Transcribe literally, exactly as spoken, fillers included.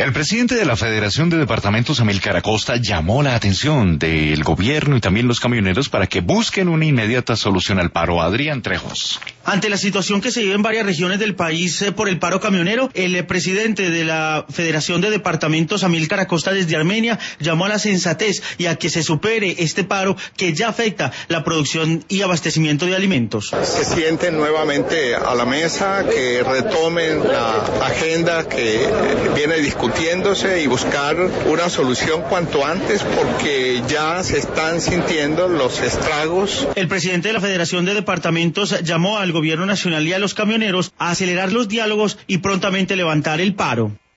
El presidente de la Federación de Departamentos, Amílcar Acosta, llamó la atención del gobierno y también los camioneros para que busquen una inmediata solución al paro. Adrián Trejos. Ante la situación que se vive en varias regiones del país eh, por el paro camionero, el eh, presidente de la Federación de Departamentos, Amílcar Acosta, desde Armenia, llamó a la sensatez y a que se supere este paro que ya afecta la producción y abastecimiento de alimentos. Se sienten nuevamente a la mesa, que retomen la agenda que viene discutiendo y buscar una solución cuanto antes, porque ya se están sintiendo los estragos. El presidente de la Federación de Departamentos llamó al gobierno nacional y a los camioneros a acelerar los diálogos y prontamente levantar el paro.